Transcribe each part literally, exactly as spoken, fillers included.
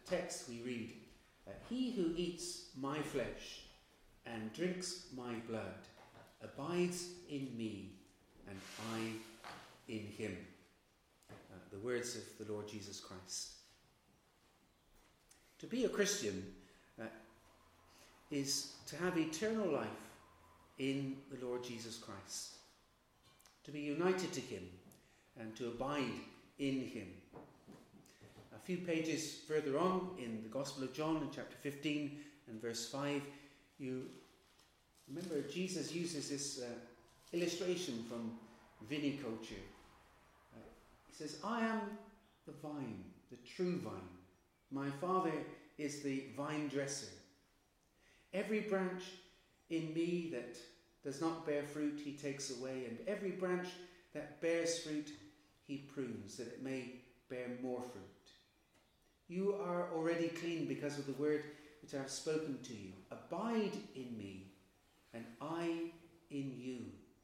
text we read, uh, he who eats my flesh and drinks my blood abides in me and I in him. Uh, the words of the Lord Jesus Christ. To be a Christian uh, is to have eternal life in the Lord Jesus Christ. To be united to him and to abide in him. A few pages further on in the Gospel of John in chapter fifteen and verse five, you remember Jesus uses this uh, illustration from viniculture. Uh, he says, I am the vine, the true vine. My Father is the vine dresser. Every branch in me that does not bear fruit, he takes away, and every branch that bears fruit, he prunes, that it may bear more fruit. You are already clean because of the word which I have spoken to you. Abide in me, and I in you.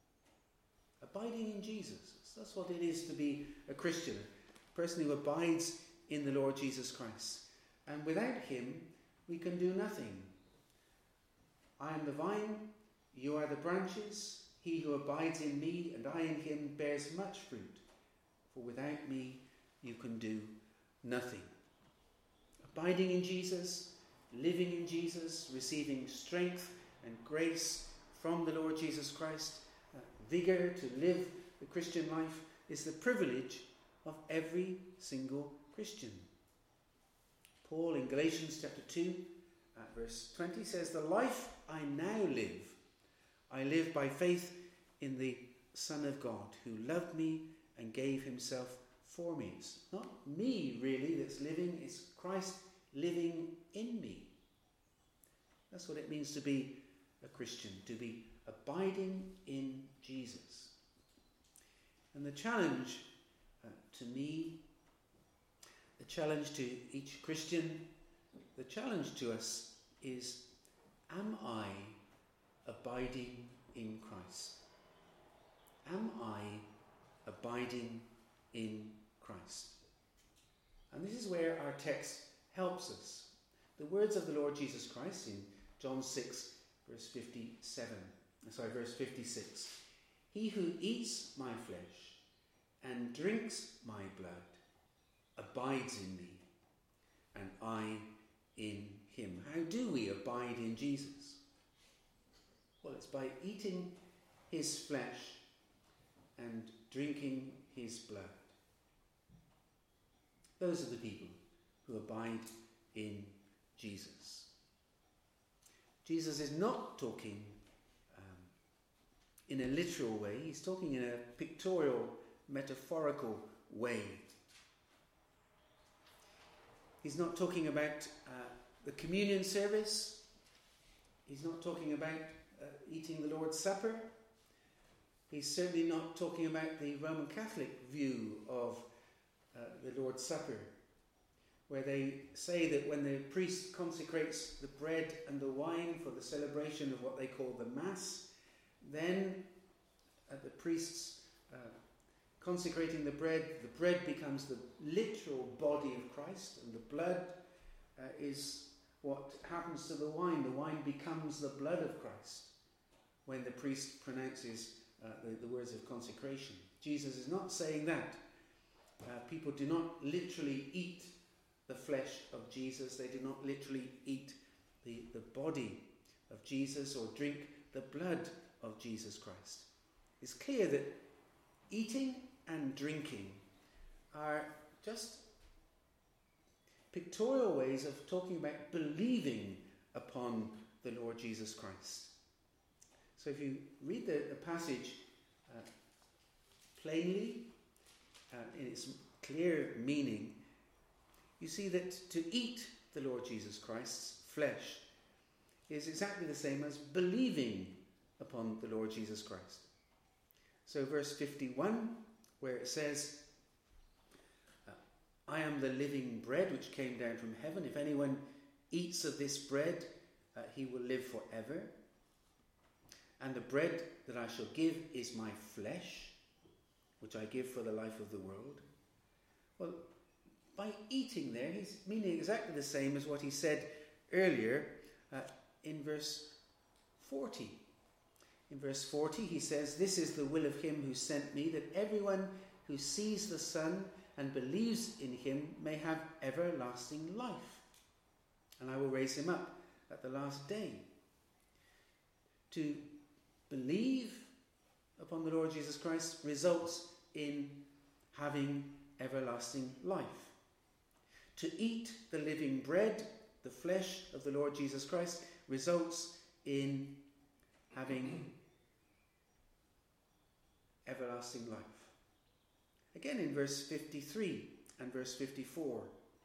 Abiding in Jesus. That's what it is to be a Christian, a person who abides in the Lord Jesus Christ. And without him, we can do nothing. I am the vine, you are the branches. He who abides in me and I in him bears much fruit. For without me, you can do nothing. Abiding in Jesus, living in Jesus, receiving strength and grace from the Lord Jesus Christ, uh, vigour to live the Christian life is the privilege of every single Christian. Paul in Galatians chapter two, uh, verse twenty says, the life I now live, I live by faith in the Son of God, who loved me and gave himself for me. It's not me really that's living, it's Christ living in me. That's what it means to be a Christian, to be abiding in Jesus. And the challenge uh, to me, the challenge to each Christian, the challenge to us is, am I abiding in Christ? Am I abiding in Christ? And this is where our text helps us. The words of the Lord Jesus Christ in John six, verse fifty-seven, sorry, verse fifty-six. He who eats my flesh and drinks my blood abides in me, and I in him. How do we abide in Jesus? Well, it's by eating his flesh and drinking his blood. Those are the people who abide in Jesus. Jesus is not talking um, in a literal way. He's talking in a pictorial, metaphorical way. He's not talking about uh, the communion service. He's not talking about uh, eating the Lord's Supper. He's certainly not talking about the Roman Catholic view of uh, the Lord's Supper, where they say that when the priest consecrates the bread and the wine for the celebration of what they call the Mass, then at the priest's uh, consecrating the bread, the bread becomes the literal body of Christ, and the blood uh, is what happens to the wine. The wine becomes the blood of Christ when the priest pronounces uh, the, the words of consecration. Jesus is not saying that. Uh, people do not literally eat the flesh of Jesus. They do not literally eat the, the body of Jesus or drink the blood of Jesus Christ. It's clear that eating and drinking are just pictorial ways of talking about believing upon the Lord Jesus Christ. So if you read the, the passage uh, plainly, uh, in its clear meaning, you see that to eat the Lord Jesus Christ's flesh is exactly the same as believing upon the Lord Jesus Christ. So verse fifty-one, where it says, I am the living bread which came down from heaven. If anyone eats of this bread, uh, he will live forever. And the bread that I shall give is my flesh, which I give for the life of the world. Well, by eating there, he's meaning exactly the same as what he said earlier uh, in verse forty. In verse forty he says, "This is the will of him who sent me, that everyone who sees the Son and believes in him may have everlasting life. And I will raise him up at the last day." To believe upon the Lord Jesus Christ results in having everlasting life. To eat the living bread, the flesh of the Lord Jesus Christ, results in having everlasting life. Again in verse fifty-three and verse fifty-four.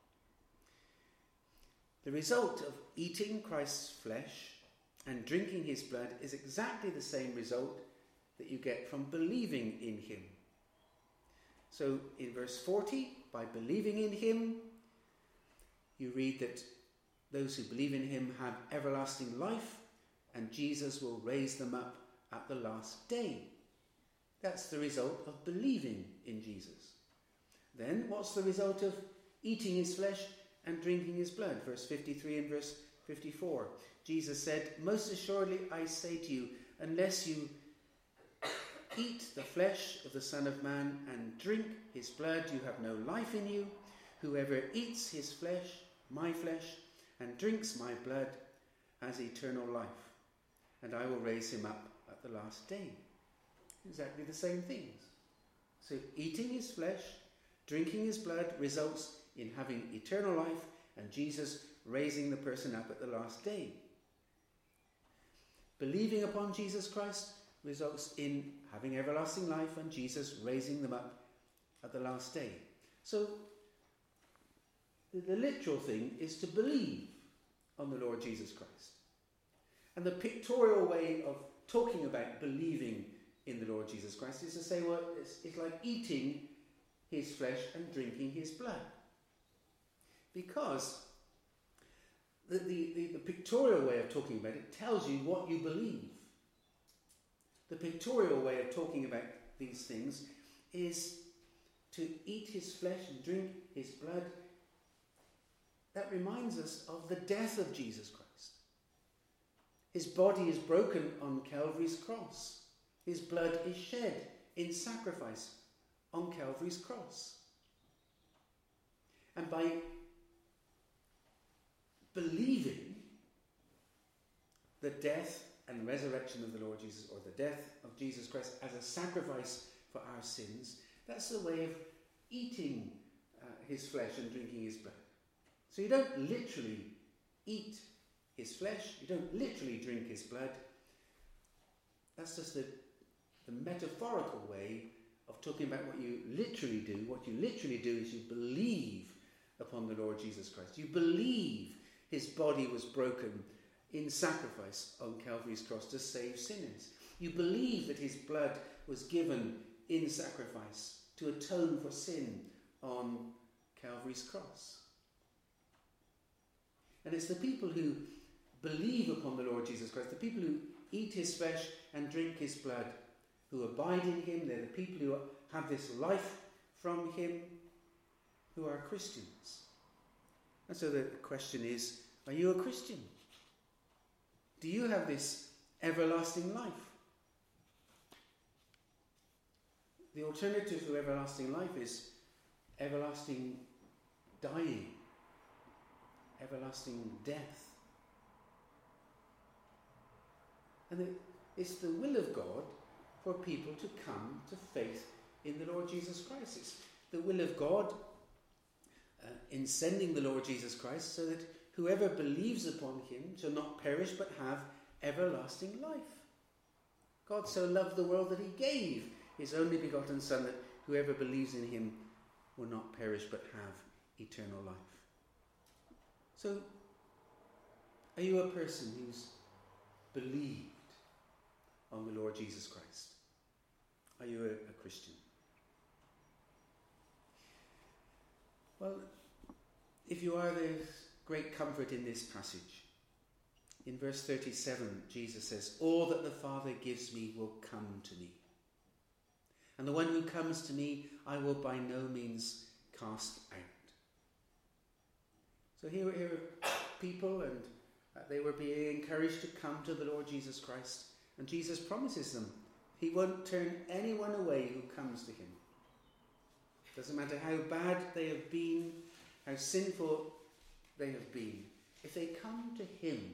The result of eating Christ's flesh and drinking his blood is exactly the same result that you get from believing in him. So in verse forty, by believing in him, you read that those who believe in him have everlasting life, and Jesus will raise them up at the last day. That's the result of believing in Jesus. Then what's the result of eating his flesh and drinking his blood? Verse fifty-three and verse fifty-four. Jesus said, "Most assuredly I say to you, unless you eat the flesh of the Son of Man and drink his blood, you have no life in you. Whoever eats his flesh, my flesh, and drinks my blood has eternal life, and I will raise him up at the last day." Exactly the same things. So eating his flesh, drinking his blood results in having eternal life, and Jesus raising the person up at the last day. Believing upon Jesus Christ results in having everlasting life, and Jesus raising them up at the last day. So the, the literal thing is to believe on the Lord Jesus Christ. And the pictorial way of talking about believing in the Lord Jesus Christ is to say, well, it's, it's like eating his flesh and drinking his blood. Because the, the, the, the pictorial way of talking about it tells you what you believe. The pictorial way of talking about these things is to eat his flesh and drink his blood. That reminds us of the death of Jesus Christ. His body is broken on Calvary's cross. His blood is shed in sacrifice on Calvary's cross. And by believing the death and resurrection of the Lord Jesus, or the death of Jesus Christ as a sacrifice for our sins, that's the way of eating uh, his flesh and drinking his blood. So you don't literally eat his flesh, you don't literally drink his blood. That's just the, the metaphorical way of talking about what you literally do. What you literally do is you believe upon the Lord Jesus Christ. You believe his body was broken in sacrifice on Calvary's cross to save sinners. You believe that his blood was given in sacrifice to atone for sin on Calvary's cross. And it's the people who believe upon the Lord Jesus Christ, the people who eat his flesh and drink his blood, who abide in him. They're the people who have this life from him, who are Christians. And so the question is, are you a Christian? Do you have this everlasting life? The alternative to everlasting life is everlasting dying, everlasting death. And it, it's the will of God for people to come to faith in the Lord Jesus Christ. It's the will of God uh, in sending the Lord Jesus Christ so that whoever believes upon him shall not perish but have everlasting life. God so loved the world that he gave his only begotten Son, that whoever believes in him will not perish but have eternal life. So, are you a person who's believed on the Lord Jesus Christ? Are you a, a Christian? Well, if you are, there's great comfort in this passage. In verse thirty-seven, Jesus says, "All that the Father gives me will come to me. And the one who comes to me, I will by no means cast out." So here, here were people, and uh, they were being encouraged to come to the Lord Jesus Christ. And Jesus promises them he won't turn anyone away who comes to him. Doesn't matter how bad they have been, how sinful they have been. If they come to him,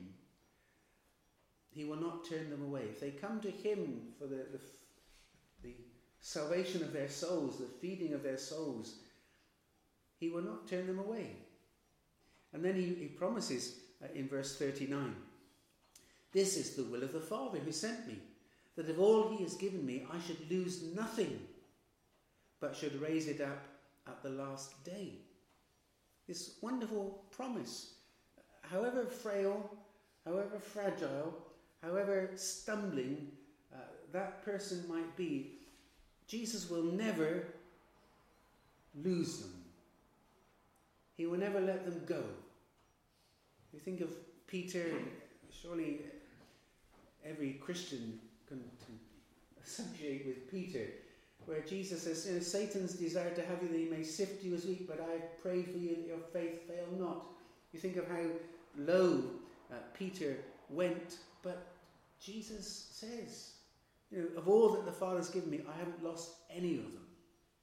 he will not turn them away. If they come to him for the, the, the salvation of their souls, the feeding of their souls, he will not turn them away. And then he, he promises uh, in verse thirty-nine, this is the will of the Father who sent me, that of all he has given me I should lose nothing, but should raise it up at the last day. This wonderful promise, however frail, however fragile, however stumbling uh, that person might be, Jesus will never lose them. He will never let them go. You think of Peter, surely every Christian can associate with Peter, where Jesus says, you know, Satan's desired to have you that he may sift you as wheat, but I pray for you that your faith fail not. You think of how low uh, Peter went, but Jesus says, you know, of all that the Father's given me, I haven't lost any of them.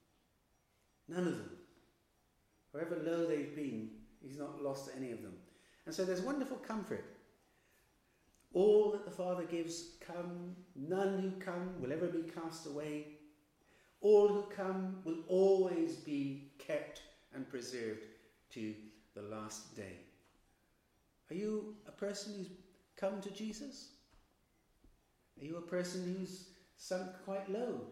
None of them. However low they've been, he's not lost any of them. And so there's wonderful comfort. All that the Father gives come, none who come will ever be cast away. All who come will always be kept and preserved to the last day. Are you a person who's come to Jesus? Are you a person who's sunk quite low?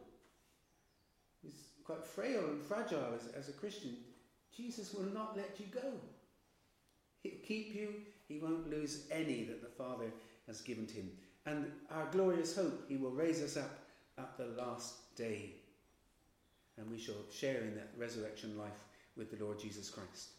Who's quite frail and fragile as, as a Christian? Jesus will not let you go. He'll keep you. He won't lose any that the Father has given to him. And our glorious hope, he will raise us up at the last day. And we shall share in that resurrection life with the Lord Jesus Christ.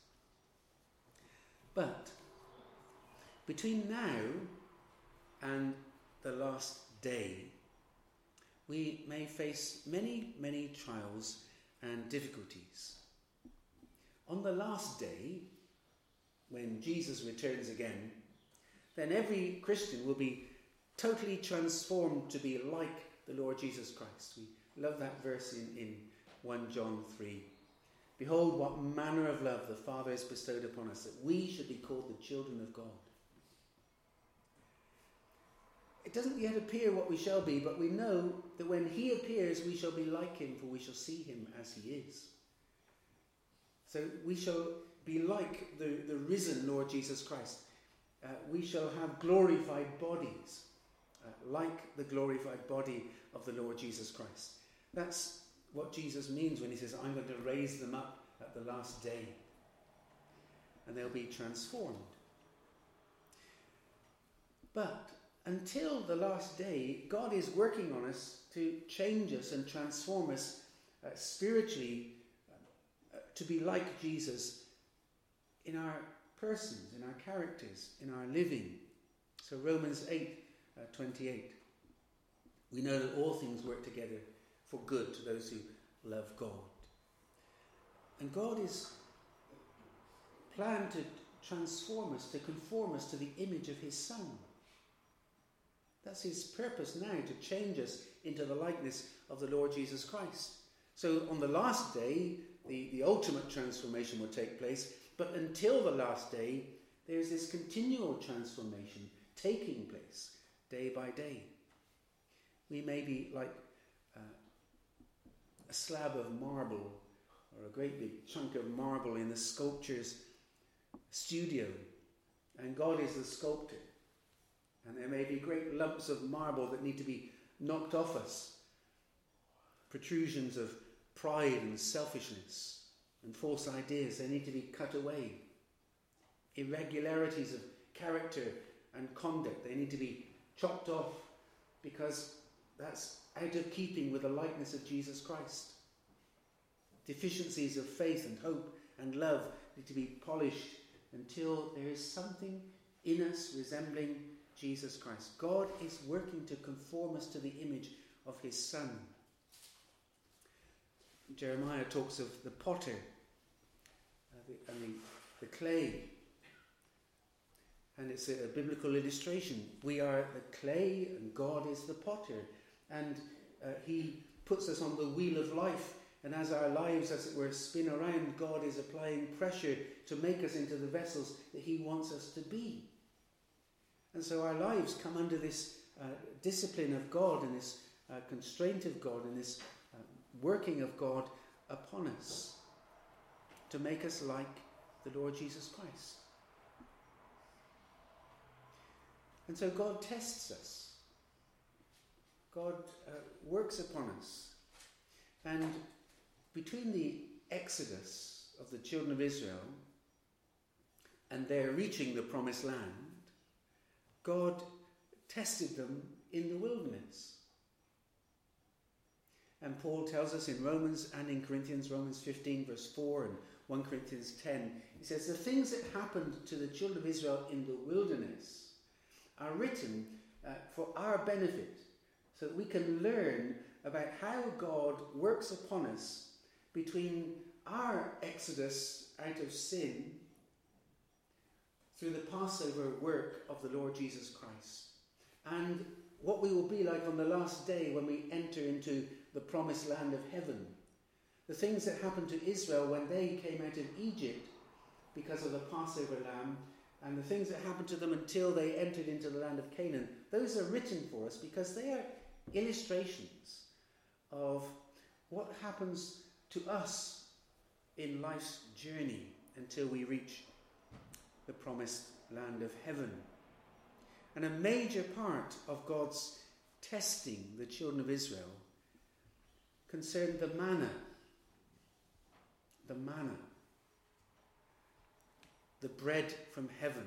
But between now and the last day, we may face many, many trials and difficulties. On the last day, when Jesus returns again, then every Christian will be totally transformed to be like the Lord Jesus Christ. We love that verse in, in First John three. Behold, what manner of love the Father has bestowed upon us, that we should be called the children of God. It doesn't yet appear what we shall be, but we know that when he appears, we shall be like him, for we shall see him as he is. So we shall be like the, the risen Lord Jesus Christ. Uh, we shall have glorified bodies, uh, like the glorified body of the Lord Jesus Christ. That's what Jesus means when he says, I'm going to raise them up at the last day. And they'll be transformed. But until the last day, God is working on us to change us and transform us uh, spiritually uh, to be like Jesus in our persons, in our characters, in our living. So Romans eight uh, twenty-eight. We know that all things work together for good to those who love God. And God is planned to transform us, to conform us to the image of his Son. That's his purpose now, to change us into the likeness of the Lord Jesus Christ. So on the last day, the, the ultimate transformation will take place. But until the last day, there's this continual transformation taking place day by day. We may be like uh, a slab of marble or a great big chunk of marble in the sculptor's studio, and God is the sculptor. And there may be great lumps of marble that need to be knocked off us, protrusions of pride and selfishness and false ideas, they need to be cut away. Irregularities of character and conduct, they need to be chopped off, because that's out of keeping with the likeness of Jesus Christ. Deficiencies of faith and hope and love need to be polished until there is something in us resembling Jesus Christ. God is working to conform us to the image of his Son. Jeremiah talks of the potter uh, the, and the, the clay And it's a, a biblical illustration. We are the clay and God is the potter. And uh, he puts us on the wheel of life. And as our lives, as it were, spin around, God is applying pressure to make us into the vessels that he wants us to be. And so our lives come under this uh, discipline of God and this uh, constraint of God and this uh, working of God upon us to make us like the Lord Jesus Christ. And so God tests us. God uh, works upon us. And between the exodus of the children of Israel and their reaching the promised land, God tested them in the wilderness. And Paul tells us in Romans and in Corinthians, Romans fifteen verse four and First Corinthians ten, he says, the things that happened to the children of Israel in the wilderness are written uh, for our benefit, so that we can learn about how God works upon us between our exodus out of sin through the Passover work of the Lord Jesus Christ, and what we will be like on the last day when we enter into the promised land of heaven. The things that happened to Israel when they came out of Egypt because of the Passover lamb, and the things that happened to them until they entered into the land of Canaan, those are written for us because they are illustrations of what happens to us in life's journey until we reach the promised land of heaven. And a major part of God's testing the children of Israel concerned the manna. The manna. The bread from heaven.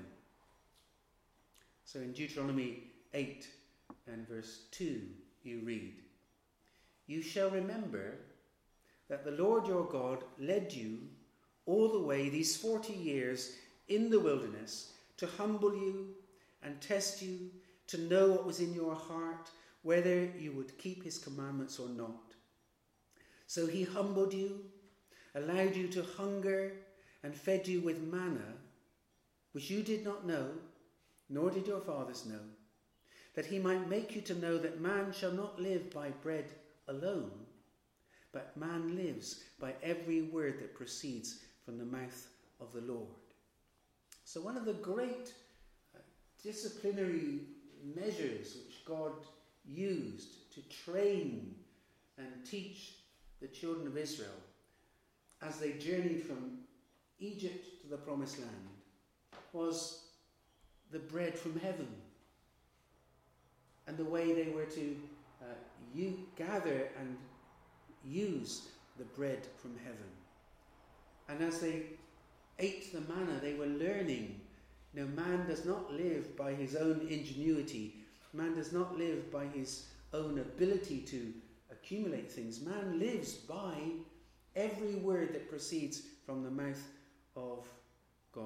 So in Deuteronomy eight and verse two you read, you shall remember that the Lord your God led you all the way these forty years in the wilderness to humble you and test you, to know what was in your heart, whether you would keep his commandments or not. So he humbled you, allowed you to hunger, and fed you with manna, which you did not know, nor did your fathers know, that he might make you to know that man shall not live by bread alone, but man lives by every word that proceeds from the mouth of the Lord. So one of the great uh, disciplinary measures which God used to train and teach the children of Israel as they journeyed from Egypt to the promised land was the bread from heaven, and the way they were to uh, you gather and use the bread from heaven. And as they ate the manna, they were learning, you know, man does not live by his own ingenuity. Man does not live by his own ability to accumulate things. Man lives by every word that proceeds from the mouth of God.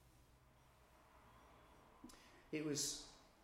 It was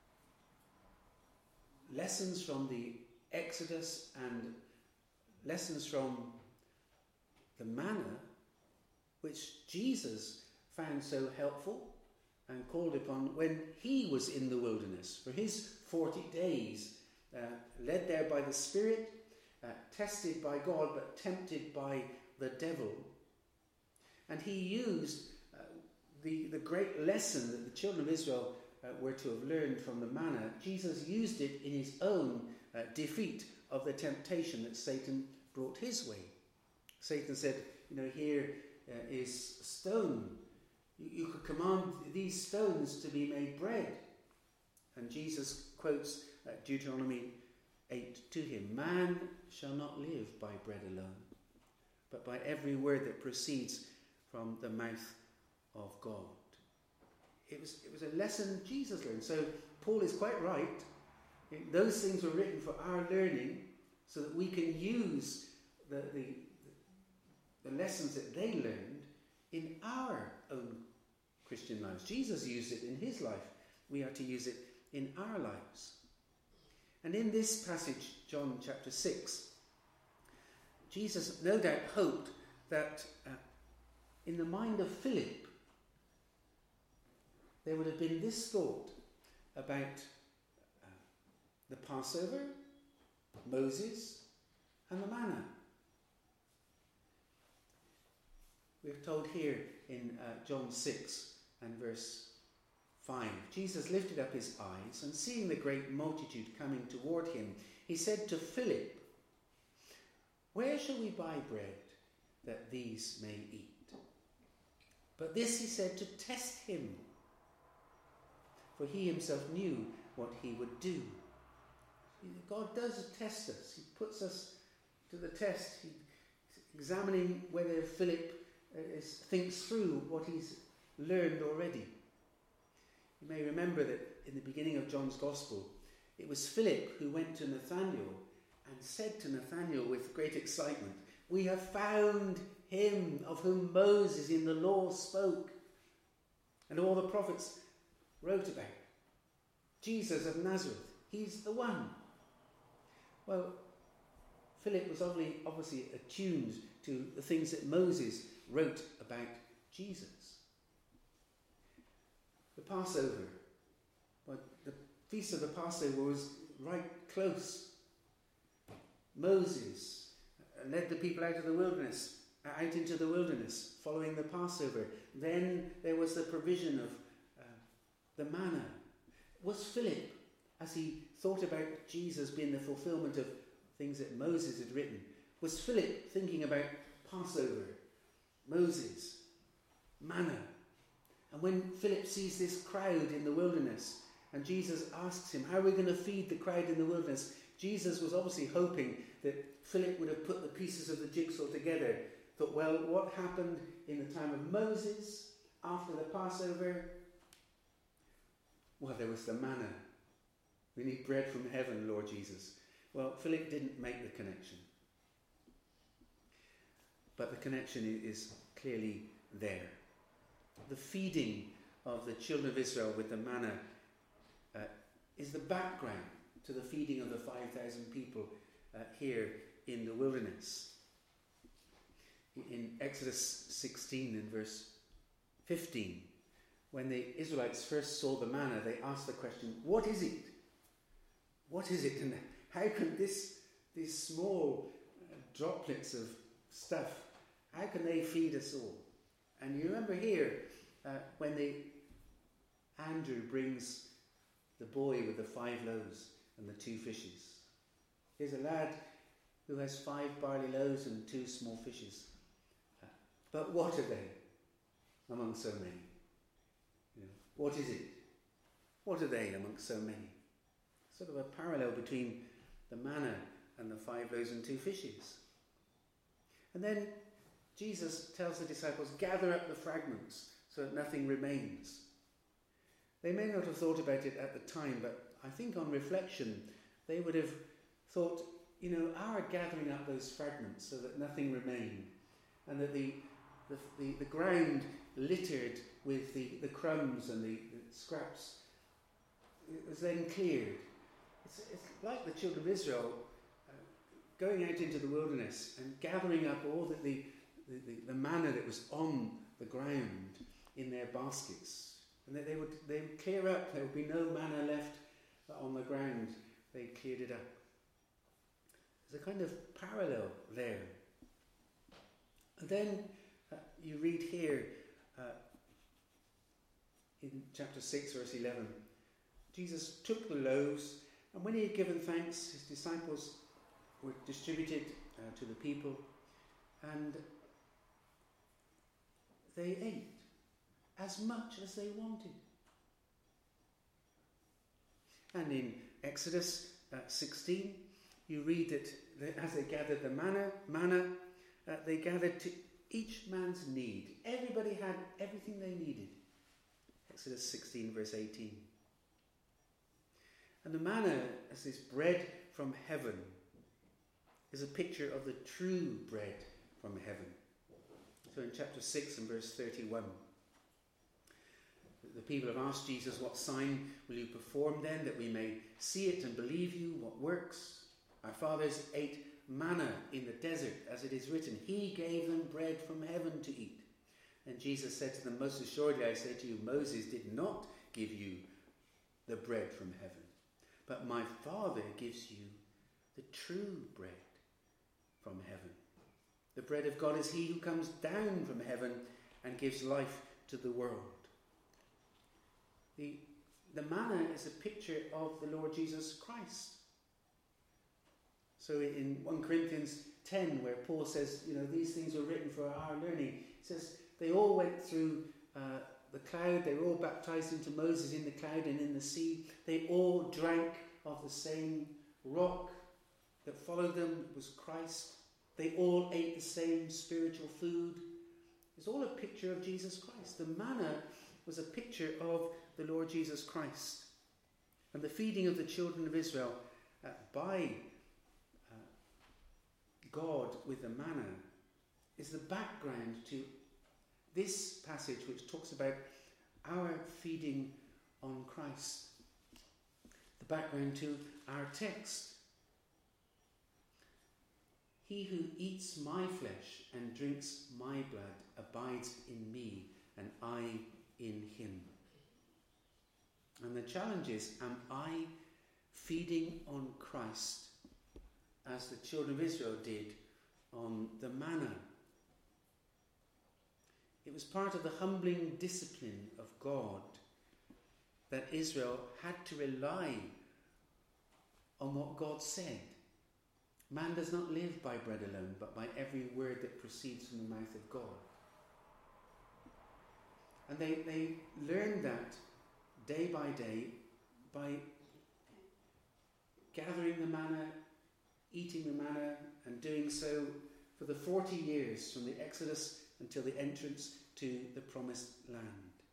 lessons from the Exodus and lessons from the manna which Jesus found so helpful and called upon when he was in the wilderness for his forty days, uh, led there by the Spirit, uh, tested by God but tempted by the devil. And he used uh, the, the great lesson that the children of Israel uh, were to have learned from the manna. Jesus used it in his own uh, defeat of the temptation that Satan brought his way. Satan said, you know, here uh, is stone. You, you could command these stones to be made bread. And Jesus quotes uh, Deuteronomy eight to him. Man shall not live by bread alone, but by every word that proceeds from the mouth of God. It was, it was a lesson Jesus learned. So Paul is quite right. Those things were written for our learning so that we can use the, the, the lessons that they learned in our own Christian lives. Jesus used it in his life. We are to use it in our lives. And in this passage, John chapter six, Jesus no doubt hoped that uh, in the mind of Philip, there would have been this thought about uh, the Passover, Moses, and the manna. We're told here in uh, John six and verse five, Jesus lifted up his eyes, and seeing the great multitude coming toward him, he said to Philip, "Where shall we buy bread that these may eat?" But this he said to test him, for he himself knew what he would do. God does test us. He puts us to the test. He's examining whether Philip is, thinks through what he's learned already. You may remember that in the beginning of John's Gospel, it was Philip who went to Nathanael and said to Nathanael with great excitement, "We have found him of whom Moses in the law spoke and all the prophets wrote about. Jesus of Nazareth, he's the one." Well, Philip was obviously, obviously attuned to the things that Moses wrote about Jesus. The Passover, well, the feast of the Passover was right close. Moses led the people out of the wilderness, out into the wilderness, following the Passover. Then there was the provision of uh, the manna. Was Philip, as he thought about Jesus being the fulfillment of things that Moses had written, was Philip thinking about Passover, Moses, manna? And when Philip sees this crowd in the wilderness, and Jesus asks him, "How are we going to feed the crowd in the wilderness?" Jesus was obviously hoping that Philip would have put the pieces of the jigsaw together. Thought, well, what happened in the time of Moses after the Passover? Well, there was the manna. We need bread from heaven, Lord Jesus. Well, Philip didn't make the connection. But the connection is clearly there. The feeding of the children of Israel with the manna uh, is the background to the feeding of the five thousand people uh, here in the wilderness. In Exodus sixteen and verse fifteen, when the Israelites first saw the manna, they asked the question, "What is it? What is it? And how can this, these small uh, droplets of stuff, how can they feed us all?" And you remember here, uh, when the Andrew brings the boy with the five loaves and the two fishes. Here's a lad who has five barley loaves and two small fishes. Uh, but what are they among so many? You know, what is it? What are they among so many? Sort of a parallel between the manna and the five loaves and two fishes. And then Jesus tells the disciples, "Gather up the fragments so that nothing remains." They may not have thought about it at the time, but I think on reflection, they would have thought, you know, our gathering up those fragments so that nothing remained, and that the the, the, the ground littered with the, the crumbs and the, the scraps, it was then cleared. It's, it's like the children of Israel uh, going out into the wilderness and gathering up all the, the, the, the manna that was on the ground in their baskets. And that they would, they would clear up, there would be no manna left on the ground. They cleared it up. There's a kind of parallel there. And then uh, you read here uh, in chapter six, verse eleven, Jesus took the loaves, and when he had given thanks, his disciples were distributed uh, to the people, and they ate as much as they wanted. And in Exodus uh, sixteen, you read that they, as they gathered the manna, manna uh, they gathered to each man's need. Everybody had everything they needed. Exodus sixteen, verse eighteen. And the manna, as this bread from heaven, is a picture of the true bread from heaven. So in chapter six and verse thirty-one, the people have asked Jesus, "What sign will you perform then, that we may see it and believe you? What works? Our fathers ate manna in the desert, as it is written, he gave them bread from heaven to eat." And Jesus said to them, "Most assuredly I say to you, Moses did not give you the bread from heaven, but my Father gives you the true bread from heaven. The bread of God is he who comes down from heaven and gives life to the world. The, the manna is a picture of the Lord Jesus Christ. So in First Corinthians ten, where Paul says, you know, these things were written for our learning, he says they all went through uh, the cloud, they were all baptized into Moses in the cloud and in the sea. They all drank of the same rock that followed them, was Christ. They all ate the same spiritual food. It's all a picture of Jesus Christ. The manna was a picture of the Lord Jesus Christ. And the feeding of the children of Israel uh, by uh, God with the manna is the background to this passage, which talks about our feeding on Christ. The background to our text. He who eats my flesh and drinks my blood abides in me, and I in him. And the challenge is, am I feeding on Christ as the children of Israel did on the manna? It was part of the humbling discipline of God that Israel had to rely on what God said. Man does not live by bread alone, but by every word that proceeds from the mouth of God. And they, they learned that day by day by gathering the manna, eating the manna, and doing so for the forty years from the Exodus until the entrance to the promised land.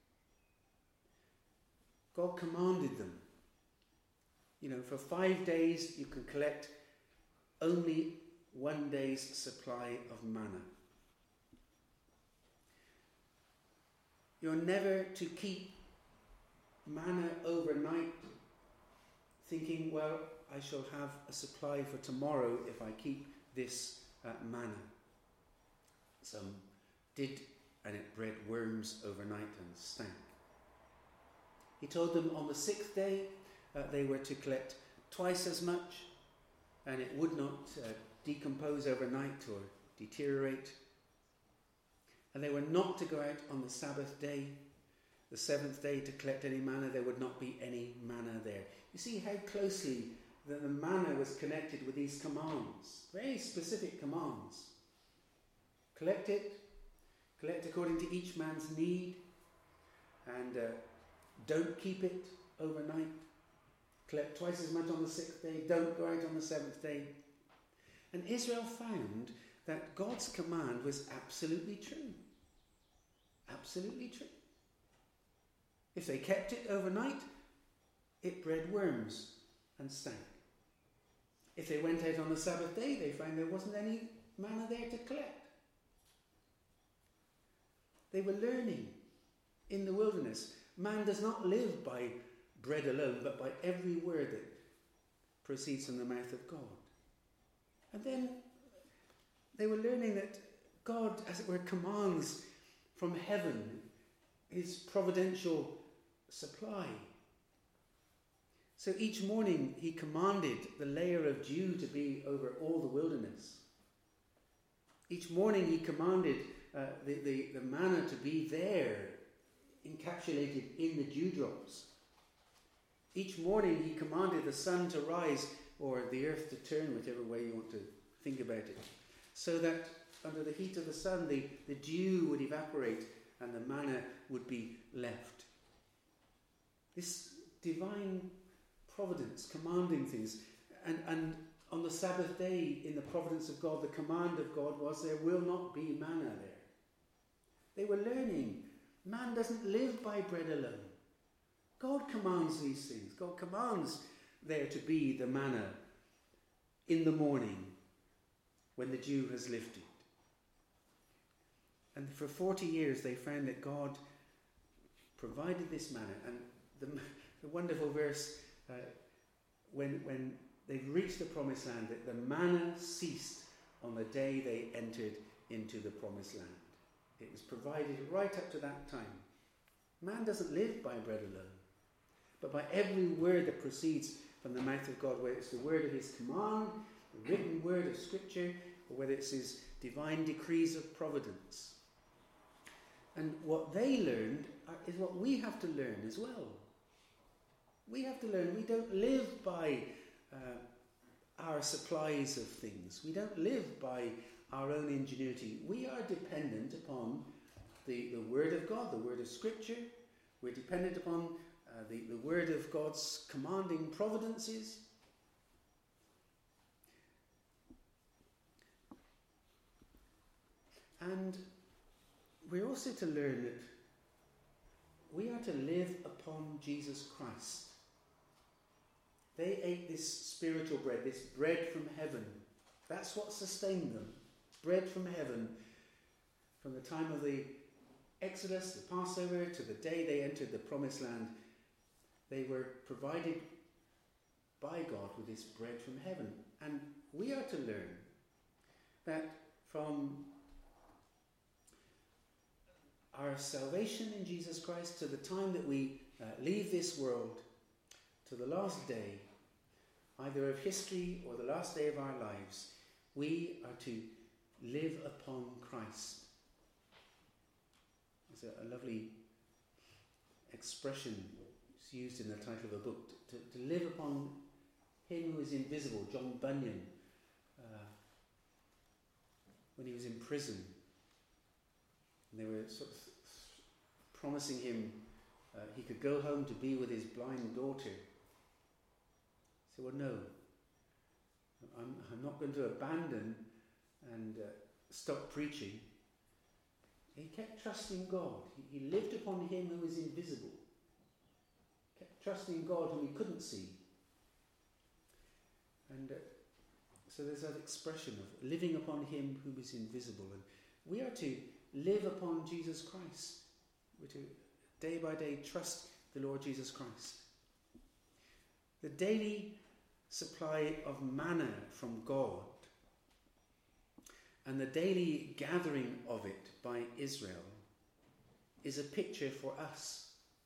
God commanded them, you know, for five days you can collect only one day's supply of manna. You're never to keep manna overnight thinking, well, I shall have a supply for tomorrow if I keep this uh, manna. Some did, and it bred worms overnight and stank. He told them on the sixth day uh, they were to collect twice as much, and it would not uh, decompose overnight or deteriorate. And they were not to go out on the Sabbath day, the seventh day, to collect any manna. There would not be any manna there. You see how closely the, the manna was connected with these commands, very specific commands. Collect it, collect according to each man's need, and uh, don't keep it overnight. Collect twice as much on the sixth day, don't go out on the seventh day. And Israel found that God's command was absolutely true. Absolutely true. If they kept it overnight, it bred worms and stank. If they went out on the Sabbath day, they found there wasn't any manna there to collect. They were learning in the wilderness. Man does not live by bread alone, but by every word that proceeds from the mouth of God. And then they were learning that God, as it were, commands from heaven his providential supply. So each morning he commanded the layer of dew to be over all the wilderness. Each morning he commanded uh, the, the, the manna to be there, encapsulated in the dewdrops. Each morning he commanded the sun to rise or the earth to turn, whichever way you want to think about it, so that under the heat of the sun the, the dew would evaporate and the manna would be left. This divine providence, commanding things. And, and on the Sabbath day, in the providence of God, the command of God was there will not be manna there. They were learning. Man doesn't live by bread alone. God commands these things. God commands there to be the manna in the morning when the dew has lifted. And for forty years they found that God provided this manna. And the, the wonderful verse, uh, when, when they've reached the promised land, that the manna ceased on the day they entered into the promised land. It was provided right up to that time. Man doesn't live by bread alone. but by every word that proceeds from the mouth of God, whether it's the word of his command, the written word of Scripture, or whether it's his divine decrees of providence. And what they learned is what we have to learn as well. We have to learn. We don't live by uh, our supplies of things. We don't live by our own ingenuity. We are dependent upon the, the Word of God, the Word of Scripture. We're dependent upon uh, the, the Word of God's commanding providences. And we're also to learn that we are to live upon Jesus Christ. They ate this spiritual bread, this bread from heaven. That's what sustained them. Bread from heaven. From the time of the Exodus, the Passover, to the day they entered the Promised Land, they were provided by God with this bread from heaven. And we are to learn that from our salvation in Jesus Christ to the time that we uh, leave this world, to the last day, either of history or the last day of our lives, we are to live upon Christ. There's a, a lovely expression it's used in the title of a book, to, to live upon him who is invisible. John Bunyan, uh, when he was in prison, and they were sort of promising him uh, he could go home to be with his blind daughter. He said, well, no, I'm, I'm not going to abandon and uh, stop preaching. He kept trusting God. He, he lived upon him who is invisible. Kept trusting God whom he couldn't see. And uh, so there's that expression of living upon him who is invisible. And we are to live upon Jesus Christ. We're to day by day trust the Lord Jesus Christ. The daily supply of manna from God and the daily gathering of it by Israel is a picture for us.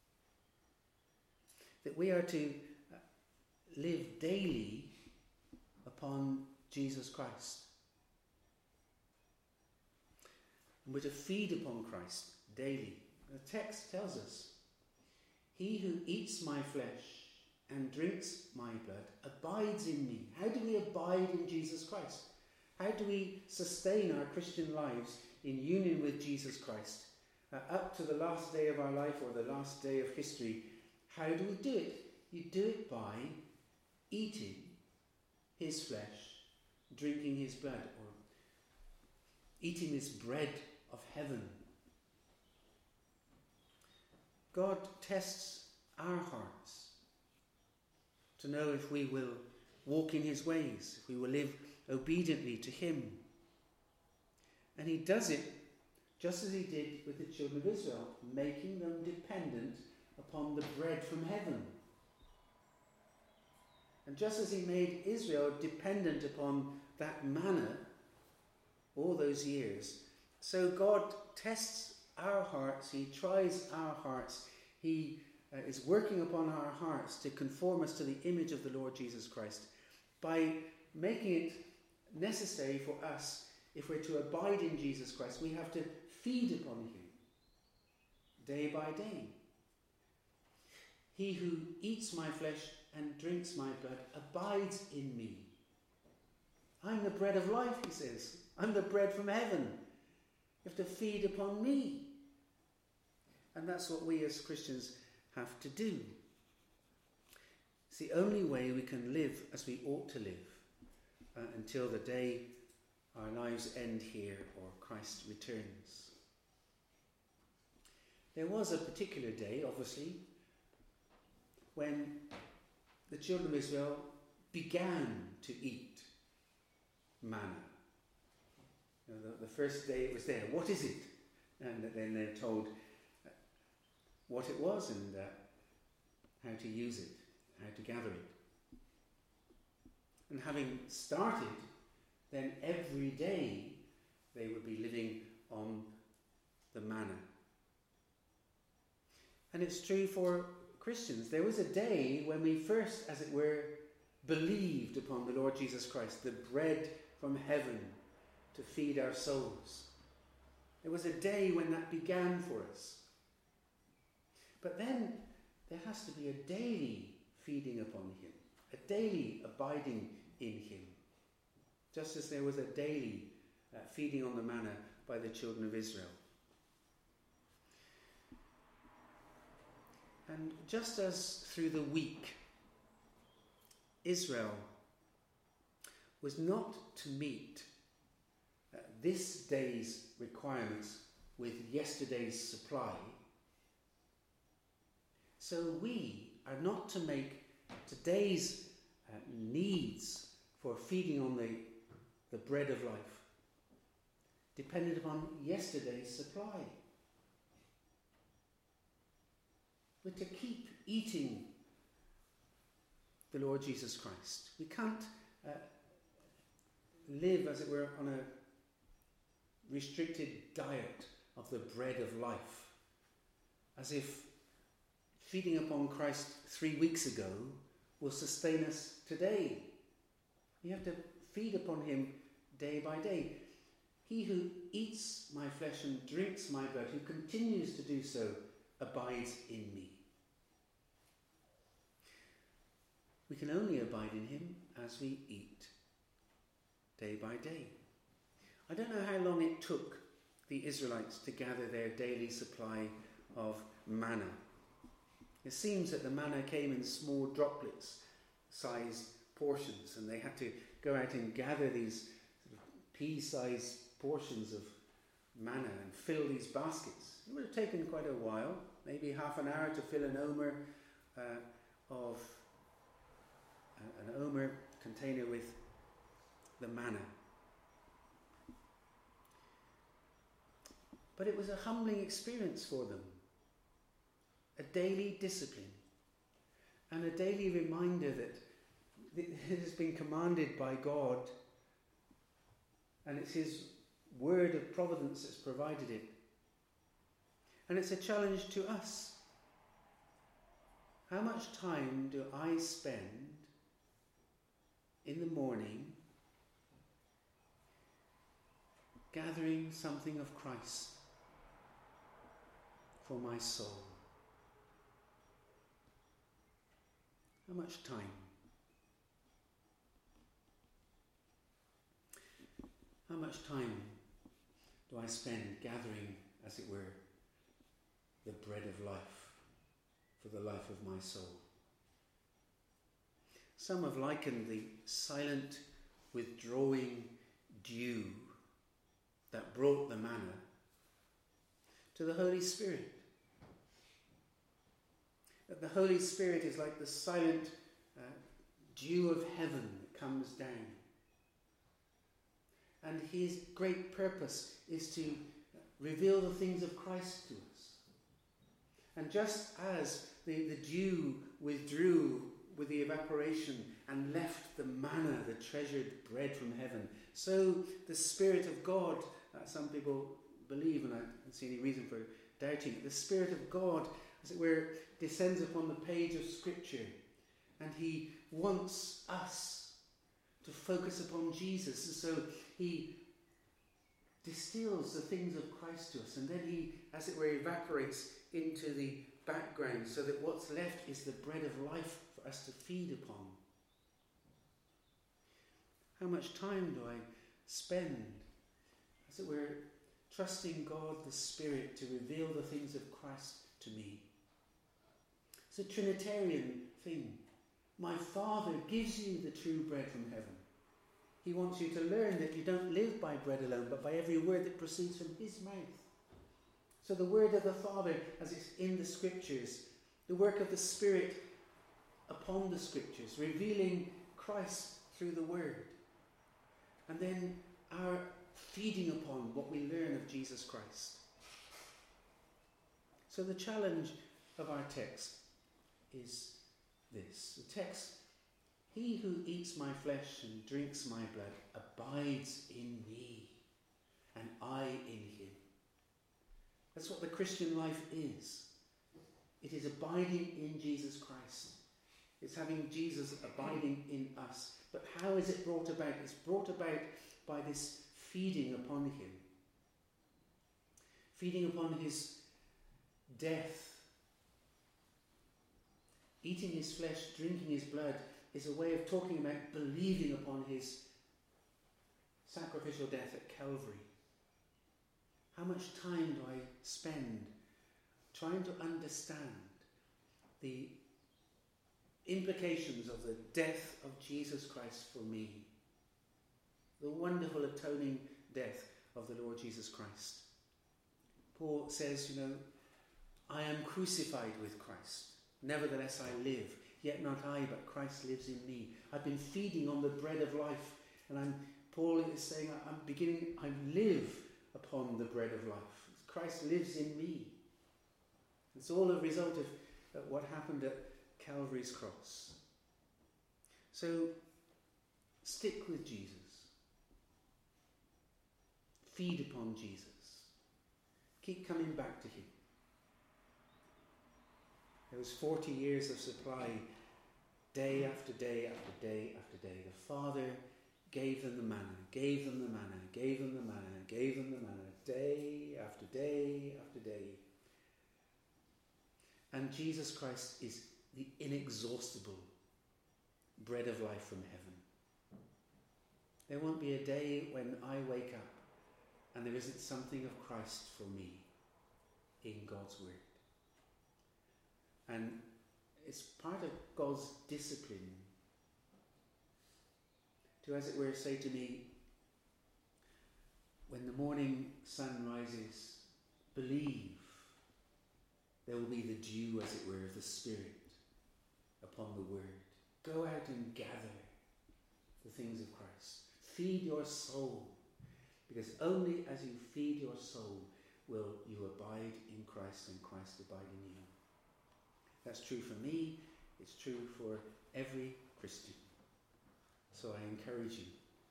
That we are to live daily upon Jesus Christ. And we're to feed upon Christ daily. The text tells us, he who eats my flesh and drinks my blood abides in me. How do we abide in Jesus Christ? How do we sustain our Christian lives in union with Jesus Christ uh, up to the last day of our life or the last day of history? How do we do it? You do it by eating his flesh, drinking his blood, or eating this bread of heaven. God tests our hearts to know if we will walk in his ways, if we will live obediently to him. And he does it just as he did with the children of Israel, making them dependent upon the bread from heaven. And just as he made Israel dependent upon that manna all those years, so God tests our hearts, he tries our hearts, he uh, is working upon our hearts to conform us to the image of the Lord Jesus Christ by making it necessary for us, if we're to abide in Jesus Christ, we have to feed upon him day by day. He who eats my flesh and drinks my blood abides in me. I'm the bread of life, he says. I'm the bread from heaven. You have to feed upon me. And that's what we as Christians have to do. It's the only way we can live as we ought to live uh, until the day our lives end here or Christ returns. There was a particular day, obviously, when the children of Israel began to eat manna. You know, the, the first day it was there. What is it? And then they're told what it was and uh, how to use it, how to gather it. And having started, then every day they would be living on the manna. And it's true for Christians, there was a day when we first, as it were, believed upon the Lord Jesus Christ, the bread from heaven to feed our souls. There was a day when that began for us. But then there has to be a daily feeding upon him, a daily abiding in him, just as there was a daily uh, feeding on the manna by the children of Israel. And just as through the week, Israel was not to meet uh, this day's requirements with yesterday's supply, so we are not to make today's uh, needs for feeding on the, the bread of life dependent upon yesterday's supply. We're to keep eating the Lord Jesus Christ. We can't uh, live, as it were, on a restricted diet of the bread of life, as if feeding upon Christ three weeks ago will sustain us today. You have to feed upon him day by day. He who eats my flesh and drinks my blood, who continues to do so, abides in me. We can only abide in him as we eat day by day. I don't know how long it took the Israelites to gather their daily supply of manna. It seems that the manna came in small droplets, sized portions, and they had to go out and gather these sort of pea-sized portions of manna and fill these baskets. It would have taken quite a while, maybe half an hour to fill an omer uh, of uh, an omer container with the manna. But it was a humbling experience for them. A daily discipline and a daily reminder that it has been commanded by God and it's his word of providence that's provided it. And it's a challenge to us. How much time do I spend in the morning gathering something of Christ for my soul? How much time? How much time do I spend gathering, as it were, the bread of life for the life of my soul? Some have likened the silent withdrawing dew that brought the manna to the Holy Spirit. That the Holy Spirit is like the silent uh, dew of heaven that comes down. And his great purpose is to reveal the things of Christ to us. And just as the, the dew withdrew with the evaporation and left the manna, the treasured bread from heaven, so the Spirit of God, uh, some people believe, and I don't see any reason for doubting it, the Spirit of God, as it were, descends upon the page of Scripture, and he wants us to focus upon Jesus. And so he distills the things of Christ to us, and then he, as it were, evaporates into the background so that what's left is the bread of life for us to feed upon. How much time do I spend, as it were, trusting God the Spirit to reveal the things of Christ to me? It's a Trinitarian thing. My Father gives you the true bread from heaven. He wants you to learn that you don't live by bread alone, but by every word that proceeds from his mouth. So the word of the Father, as it's in the Scriptures, the work of the Spirit upon the Scriptures, revealing Christ through the word. And then our feeding upon what we learn of Jesus Christ. So the challenge of our text is this. The text, he who eats my flesh and drinks my blood abides in me, and I in him. That's what the Christian life is. It is abiding in Jesus Christ. It's having Jesus abiding in us. But how is it brought about? It's brought about by this feeding upon him. Feeding upon his death. Eating his flesh, drinking his blood is a way of talking about believing upon his sacrificial death at Calvary. How much time do I spend trying to understand the implications of the death of Jesus Christ for me? The wonderful atoning death of the Lord Jesus Christ. Paul says, you know, I am crucified with Christ. Nevertheless I live, yet not I, but Christ lives in me. I've been feeding on the bread of life, and I'm, Paul is saying, I'm beginning, I live upon the bread of life. Christ lives in me. It's all a result of uh, what happened at Calvary's cross. So, stick with Jesus. Feed upon Jesus. Keep coming back to him. There was forty years of supply, day after day after day after day. The Father gave them the manna, gave them the manna, gave them the manna, gave them the manna, day after day after day. And Jesus Christ is the inexhaustible bread of life from heaven. There won't be a day when I wake up and there isn't something of Christ for me in God's word. And it's part of God's discipline to, as it were, say to me, when the morning sun rises, believe there will be the dew, as it were, of the Spirit upon the word. Go out and gather the things of Christ. Feed your soul, because only as you feed your soul will you abide in Christ and Christ abide in you. That's true for me, it's true for every Christian. So I encourage you,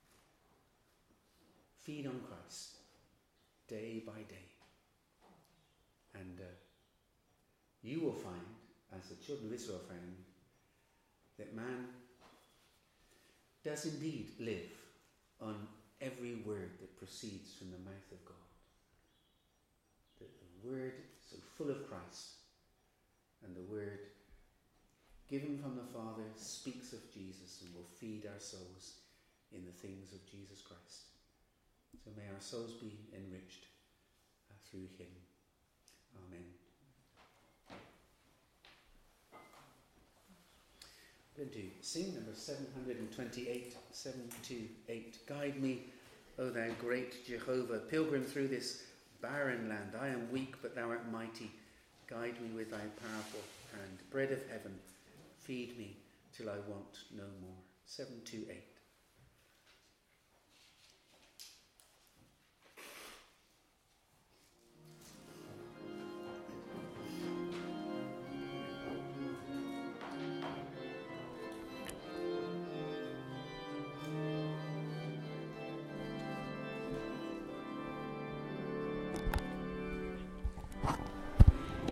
feed on Christ day by day. And uh, you will find, as the children of Israel found, that man does indeed live on every word that proceeds from the mouth of God. That the word so full of Christ, and the word given from the Father speaks of Jesus and will feed our souls in the things of Jesus Christ. So may our souls be enriched uh, through him. Amen. We're going to sing number seven twenty-eight, seven twenty-eight. Guide me, O thou great Jehovah, pilgrim through this barren land. I am weak, but thou art mighty. Guide me with thy powerful hand. Bread of heaven, feed me till I want no more. seven twenty-eight.